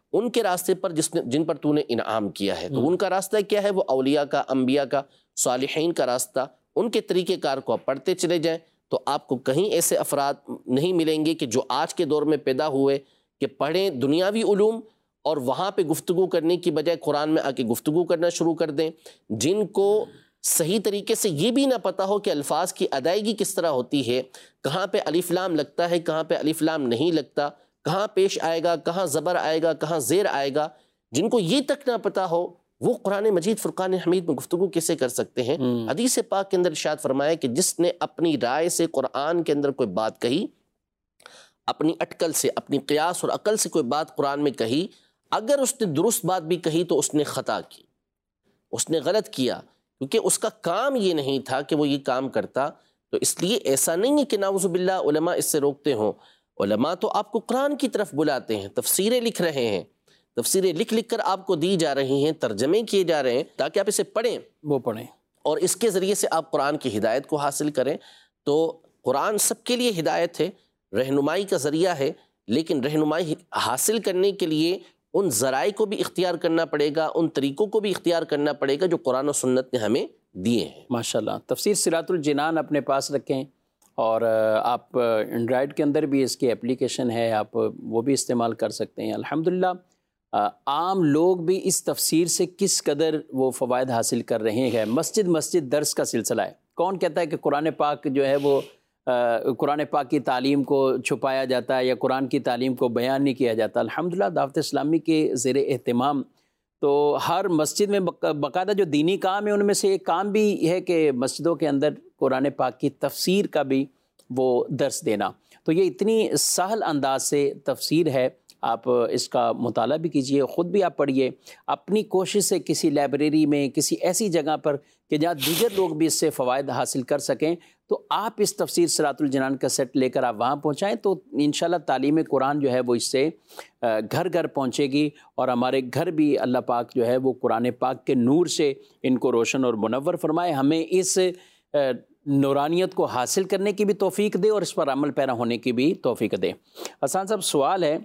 ان کے راستے پر جن پر تو نے انعام کیا ہے. تو ان کا راستہ کیا ہے؟ وہ اولیاء کا، انبیاء کا، صالحین کا راستہ. ان کے طریقہ کار کو آپ پڑھتے چلے جائیں تو آپ کو کہیں ایسے افراد نہیں ملیں گے کہ جو آج کے دور میں پیدا ہوئے کہ پڑھیں دنیاوی علوم اور وہاں پہ گفتگو کرنے کی بجائے قرآن میں آ کے گفتگو کرنا شروع کر دیں، جن کو صحیح طریقے سے یہ بھی نہ پتہ ہو کہ الفاظ کی ادائیگی کس طرح ہوتی ہے، کہاں پہ الف لام لگتا ہے، کہاں پہ الف لام نہیں لگتا، کہاں پیش آئے گا، کہاں زبر آئے گا، کہاں زیر آئے گا، جن کو یہ تک نہ پتہ ہو وہ قرآن مجید فرقان حمید میں گفتگو کیسے کر سکتے ہیں؟ حدیث پاک کے اندر ارشاد فرمایا کہ جس نے اپنی رائے سے قرآن کے اندر کوئی بات کہی، اپنی اٹکل سے، اپنی قیاس اور عقل سے کوئی بات قرآن میں کہی، اگر اس نے درست بات بھی کہی تو اس نے خطا کی، اس نے غلط کیا، کیونکہ اس کا کام یہ نہیں تھا کہ وہ یہ کام کرتا. تو اس لیے ایسا نہیں ہے کہ نعوذ باللہ علماء اس سے روکتے ہوں. علماء تو آپ کو قرآن کی طرف بلاتے ہیں، تفسیریں لکھ رہے ہیں، تفسیریں لکھ کر آپ کو دی جا رہی ہیں، ترجمے کیے جا رہے ہیں تاکہ آپ اسے پڑھیں، وہ پڑھیں، اور اس کے ذریعے سے آپ قرآن کی ہدایت کو حاصل کریں. تو قرآن سب کے لیے ہدایت ہے، رہنمائی کا ذریعہ ہے، لیکن رہنمائی حاصل کرنے کے لیے ان ذرائع کو بھی اختیار کرنا پڑے گا، ان طریقوں کو بھی اختیار کرنا پڑے گا جو قرآن و سنت نے ہمیں دیے ہیں. ماشاءاللہ. تفسیر صراط الجنان اپنے پاس رکھیں، اور آپ اینڈرائڈ کے اندر بھی اس کی اپلیکیشن ہے، آپ وہ بھی استعمال کر سکتے ہیں. الحمدللہ عام لوگ بھی اس تفسیر سے کس قدر وہ فوائد حاصل کر رہے ہیں. مسجد درس کا سلسلہ ہے. کون کہتا ہے کہ قرآن پاک جو ہے وہ قرآن پاک کی تعلیم کو چھپایا جاتا ہے یا قرآن کی تعلیم کو بیان نہیں کیا جاتا؟ الحمدللہ دعوت اسلامی کے زیر اہتمام تو ہر مسجد میں باقاعدہ جو دینی کام ہے ان میں سے ایک کام بھی ہے کہ مسجدوں کے اندر قرآن پاک کی تفسیر کا بھی وہ درس دینا. تو یہ اتنی سہل انداز سے تفسیر ہے، آپ اس کا مطالعہ بھی کیجئے، خود بھی آپ پڑھیے، اپنی کوشش سے کسی لائبریری میں، کسی ایسی جگہ پر کہ جہاں دیگر لوگ بھی اس سے فوائد حاصل کر سکیں، تو آپ اس تفسیر صراط الجنان کا سیٹ لے کر آپ وہاں پہنچائیں تو انشاءاللہ تعلیم قرآن جو ہے وہ اس سے گھر گھر پہنچے گی، اور ہمارے گھر بھی اللہ پاک جو ہے وہ قرآن پاک کے نور سے ان کو روشن اور منور فرمائے. ہمیں اس نورانیت کو حاصل کرنے کی بھی توفیق دے اور اس پر عمل پیرا ہونے کی بھی توفیق دے. حسان صاحب سوال ہے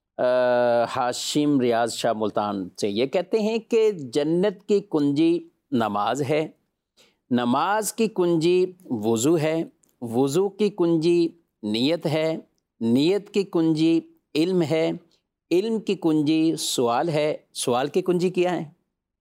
ہاشم ریاض شاہ ملتان سے، یہ کہتے ہیں کہ جنت کی کنجی نماز ہے، نماز کی کنجی وضو ہے، وضو کی کنجی نیت ہے، نیت کی کنجی علم ہے، علم کی کنجی سوال ہے، سوال کی کنجی کیا ہے؟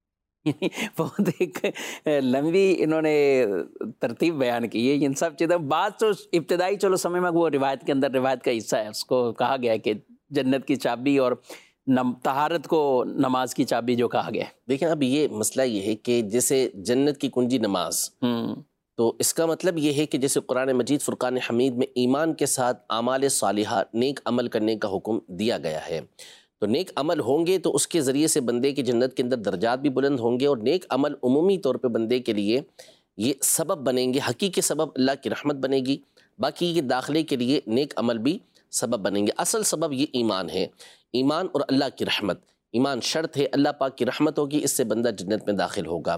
بہت ایک لمبی انہوں نے ترتیب بیان کی ہے ان سب چیزیں. بات تو ابتدائی چلو سمے میں وہ روایت کے اندر روایت کا حصہ ہے، اس کو کہا گیا ہے کہ جنت کی چابی اور طہارت کو نماز کی چابی جو کہا گیا ہے. دیکھیں اب یہ مسئلہ یہ ہے کہ جیسے جنت کی کنجی نماز، تو اس کا مطلب یہ ہے کہ جیسے قرآن مجید فرقان حمید میں ایمان کے ساتھ اعمال صالحہ نیک عمل کرنے کا حکم دیا گیا ہے، تو نیک عمل ہوں گے تو اس کے ذریعے سے بندے کے جنت کے اندر درجات بھی بلند ہوں گے، اور نیک عمل عمومی طور پہ بندے کے لیے یہ سبب بنیں گے، حقیقی سبب اللہ کی رحمت بنے گی، باقی یہ داخلے کے لیے نیک عمل بھی سبب بنیں گے. اصل سبب یہ ایمان ہے، ایمان اور اللہ کی رحمت. ایمان شرط ہے، اللہ پاک کی رحمت ہوگی، اس سے بندہ جنت میں داخل ہوگا.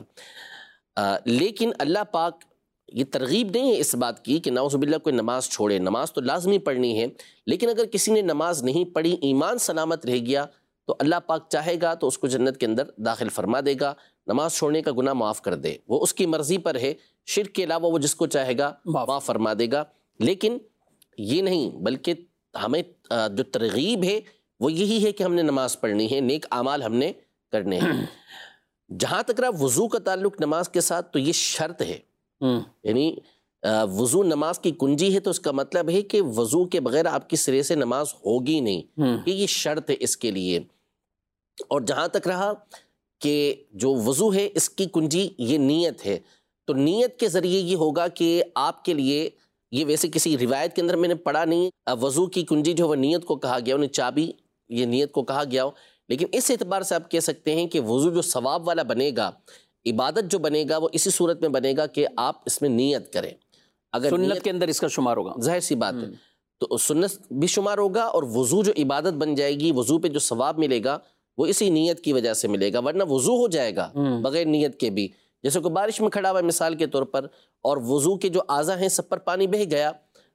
لیکن اللہ پاک یہ ترغیب نہیں ہے اس بات کی کہ نعوذ باللہ کوئی نماز چھوڑے. نماز تو لازمی پڑھنی ہے، لیکن اگر کسی نے نماز نہیں پڑھی، ایمان سلامت رہ گیا، تو اللہ پاک چاہے گا تو اس کو جنت کے اندر داخل فرما دے گا، نماز چھوڑنے کا گناہ معاف کر دے. وہ اس کی مرضی پر ہے، شرک کے علاوہ وہ جس کو چاہے گا معاف فرما دے گا. لیکن یہ نہیں، بلکہ ہمیں جو ترغیب ہے وہ یہی ہے کہ ہم نے نماز پڑھنی ہے، نیک اعمال ہم نے کرنے ہیں. جہاں تک رہا وضو کا تعلق نماز کے ساتھ، تو یہ شرط ہے، یعنی وضو نماز کی کنجی ہے، تو اس کا مطلب ہے کہ وضو کے بغیر آپ کی سرے سے نماز ہوگی نہیں، یہ شرط ہے اس کے لیے. اور جہاں تک رہا کہ جو وضو ہے اس کی کنجی یہ نیت ہے، تو نیت کے ذریعے یہ ہوگا کہ آپ کے لیے، یہ ویسے کسی روایت کے اندر میں نے پڑھا نہیں، وضو کی کنجی جو وہ نیت کو کہا گیا، انہیں چابی یہ نیت کو کہا گیا ہو، لیکن اس اعتبار سے آپ کہہ سکتے ہیں کہ وضو جو ثواب والا بنے گا، عبادت جو بنے گا، وہ اسی صورت میں بنے گا کہ آپ اس میں نیت کریں. اگر سنت کے اندر اس کا شمار ہوگا، ظاہر سی بات ہے، تو سنت بھی شمار ہوگا، اور وضو جو عبادت بن جائے گی، وضو پہ جو ثواب ملے گا وہ اسی نیت کی وجہ سے ملے گا، ورنہ وضو ہو جائے گا بغیر نیت کے بھی. جیسے کوئی بارش میں کھڑا ہوا مثال کے طور پر، اور وضو کے جو اعضاء ہیں سب پر پانی بہہ گیا،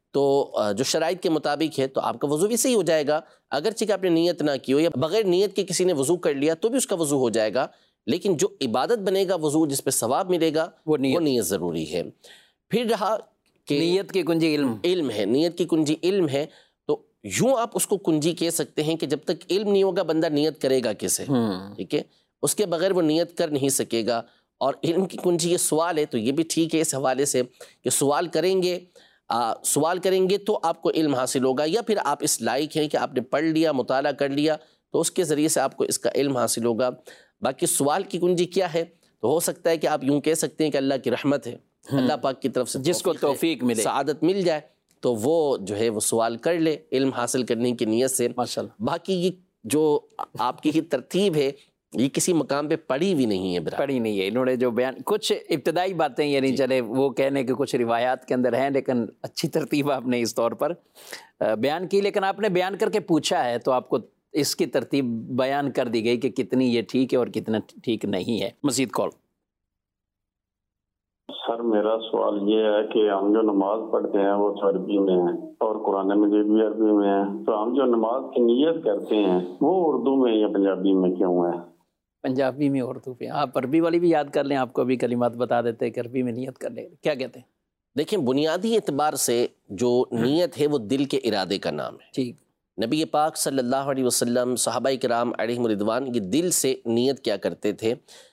تو جو شرائط کے مطابق ہے تو آپ کا وضو بھی صحیح ہو جائے گا، اگرچہ کہ آپ نے نیت نہ کی ہو یا بغیر نیت کے کسی نے وضو کر لیا تو بھی اس کا وضو ہو جائے گا، لیکن جو عبادت بنے گا وضو جس پہ ثواب ملے گا وہ نیت ضروری ہے۔ پھر رہا کہ نیت کی کنجی علم ہے، نیت کی کنجی علم ہے، تو یوں آپ اس کو کنجی کہہ سکتے ہیں کہ جب تک علم نہیں ہوگا بندہ نیت کرے گا کیسے، ٹھیک ہے، اس کے بغیر وہ نیت کر نہیں سکے گا۔ اور علم کی کنجی یہ سوال ہے، تو یہ بھی ٹھیک ہے اس حوالے سے کہ سوال کریں گے تو آپ کو علم حاصل ہوگا، یا پھر آپ اس لائق ہیں کہ آپ نے پڑھ لیا، مطالعہ کر لیا تو اس کے ذریعے سے آپ کو اس کا علم حاصل ہوگا۔ باقی سوال کی کنجی کیا ہے، تو ہو سکتا ہے کہ آپ یوں کہہ سکتے ہیں کہ اللہ کی رحمت ہے، اللہ پاک کی طرف سے جس کو توفیق ملے، سعادت مل جائے تو وہ جو ہے وہ سوال کر لے علم حاصل کرنے کی نیت سے۔ ماشاءاللہ۔ باقی یہ جو آپ کی ترتیب ہے یہ کسی مقام پہ پڑھی بھی نہیں ہے، پڑھی نہیں ہے، انہوں نے جو بیان کچھ ابتدائی باتیں یعنی چلے وہ کہنے کے کچھ روایات کے اندر ہیں، لیکن اچھی ترتیب آپ نے اس طور پر بیان کی، لیکن آپ نے بیان کر کے پوچھا ہے تو آپ کو اس کی ترتیب بیان کر دی گئی کہ کتنی یہ ٹھیک ہے اور کتنا ٹھیک نہیں ہے۔ مزید کال۔ سر میرا سوال یہ ہے کہ ہم جو نماز پڑھتے ہیں وہ عربی میں ہے اور قرآن مجید بھی عربی میں ہے، تو ہم جو نماز کی نیت کرتے ہیں وہ اردو میں یا پنجابی میں کیوں ہے؟ پنجابی میں، اردو پہ۔ آپ عربی والی بھی یاد کر لیں، آپ کو بھی کلمات بتا دیتے ہیں کہ عربی میں نیت کر لیں، کیا کہتے ہیں؟ دیکھیں بنیادی اعتبار سے جو نیت ہے وہ دل کے ارادے کا نام ہے۔ ٹھیک۔ نبی پاک صلی اللہ علیہ وسلم، صحابہ کرام علیہم رضوان یہ دل سے نیت کیا کرتے تھے۔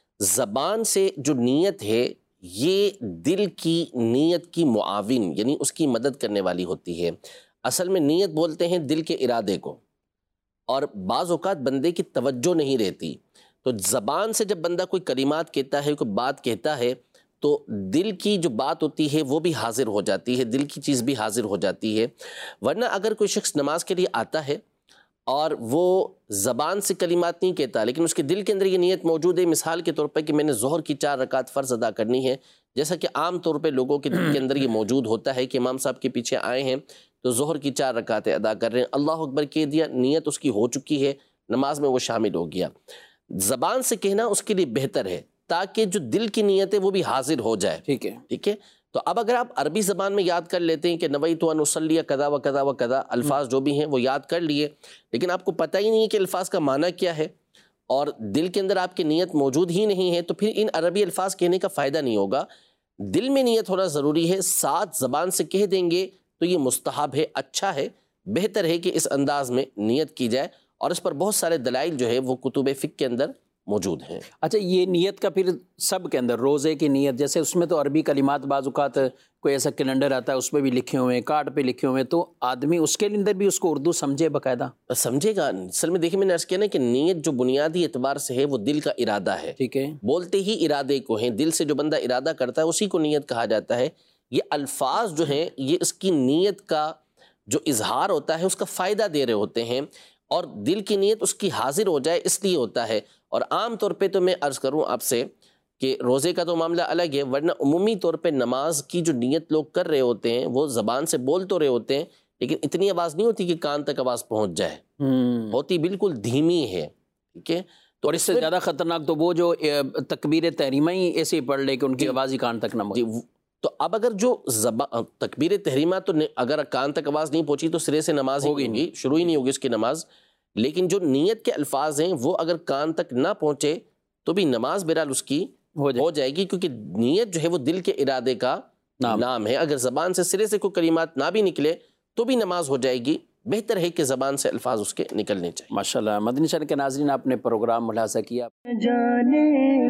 زبان سے جو نیت ہے یہ دل کی نیت کی معاون یعنی اس کی مدد کرنے والی ہوتی ہے۔ اصل میں نیت بولتے ہیں دل کے ارادے کو، اور بعض اوقات بندے کی توجہ نہیں رہتی، تو زبان سے جب بندہ کوئی کلمات کہتا ہے، کوئی بات کہتا ہے، تو دل کی جو بات ہوتی ہے وہ بھی حاضر ہو جاتی ہے، دل کی چیز بھی حاضر ہو جاتی ہے۔ ورنہ اگر کوئی شخص نماز کے لیے آتا ہے اور وہ زبان سے کلمات نہیں کہتا لیکن اس کے دل کے اندر یہ نیت موجود ہے، مثال کے طور پہ کہ میں نے ظہر کی 4 رکعت فرض ادا کرنی ہے، جیسا کہ عام طور پہ لوگوں کے دل کے اندر یہ موجود ہوتا ہے کہ امام صاحب کے پیچھے آئے ہیں تو ظہر کی 4 رکعتیں ادا کر رہے ہیں، اللہ اکبر کہہ دیا، نیت اس کی ہو چکی ہے، نماز میں وہ شامل ہو گیا۔ زبان سے کہنا اس کے لیے بہتر ہے تاکہ جو دل کی نیت ہے وہ بھی حاضر ہو جائے۔ ٹھیک ہے، تو اب اگر آپ عربی زبان میں یاد کر لیتے ہیں کہ نویت ان اصلی کذا و کذا و کذا، الفاظ جو بھی ہیں وہ یاد کر لیے، لیکن آپ کو پتہ ہی نہیں ہے کہ الفاظ کا معنی کیا ہے اور دل کے اندر آپ کی نیت موجود ہی نہیں ہے، تو پھر ان عربی الفاظ کہنے کا فائدہ نہیں ہوگا۔ دل میں نیت ہونا ضروری ہے، ساتھ زبان سے کہہ دیں گے تو یہ مستحب ہے، اچھا ہے، بہتر ہے کہ اس انداز میں نیت کی جائے، اور اس پر بہت سارے دلائل جو ہے وہ کتب فقہ کے اندر موجود ہیں۔ اچھا، یہ نیت کا پھر سب کے اندر روزے کی نیت، جیسے اس میں تو عربی کلمات بعض اوقات کوئی ایسا کیلنڈر آتا ہے اس پہ بھی لکھے ہوئے ہیں، کارڈ پہ لکھے ہوئے ہیں، تو آدمی اس کے اندر بھی اس کو اردو سمجھے باقاعدہ سمجھے گا۔ اصل میں دیکھیں میں نے عرض کیا نا کہ نیت جو بنیادی اعتبار سے ہے وہ دل کا ارادہ ہے، ٹھیک ہے، بولتے ہی ارادے کو ہیں، دل سے جو بندہ ارادہ کرتا ہے اسی کو نیت کہا جاتا ہے۔ یہ الفاظ جو ہیں یہ اس کی نیت کا جو اظہار ہوتا ہے اس کا فائدہ دے رہے ہوتے ہیں، اور دل کی نیت اس کی حاضر ہو جائے اس لیے ہوتا ہے۔ اور عام طور پہ تو میں عرض کروں آپ سے کہ روزے کا تو معاملہ الگ ہے، ورنہ عمومی طور پہ نماز کی جو نیت لوگ کر رہے ہوتے ہیں وہ زبان سے بول تو رہے ہوتے ہیں لیکن اتنی آواز نہیں ہوتی کہ کان تک آواز پہنچ جائے، ہوتی بالکل دھیمی ہے، ٹھیک ہے۔ اور اس سے زیادہ خطرناک تو وہ جو تکبیر تحریمہ ہی ایسے ہی پڑھ لے کہ ان کی آواز ہی کان تک نہ پہنچے۔ تو اب اگر جو تکبیر تحریمہ تو اگر کان تک آواز نہیں پہنچی تو سرے سے نماز ہوگی، شروع ہی نہیں ہوگی اس کی نماز، لیکن جو نیت کے الفاظ ہیں وہ اگر کان تک نہ پہنچے تو بھی نماز بہرحال اس کی ہو جائے گی، کیونکہ نیت جو ہے وہ دل کے ارادے کا نام ہے۔ اگر زبان سے سرے سے کوئی کلمات نہ بھی نکلے تو بھی نماز ہو جائے گی، بہتر ہے کہ زبان سے الفاظ اس کے نکلنے چاہیے۔ ماشاءاللہ۔ مدنی چینل کے ناظرین، آپ نے پروگرام ملاحظہ کیا، جانے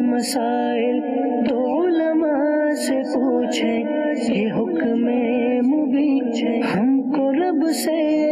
مسائل تو علماء سے پوچھیں، یہ حکم مبین ہم کو رب سے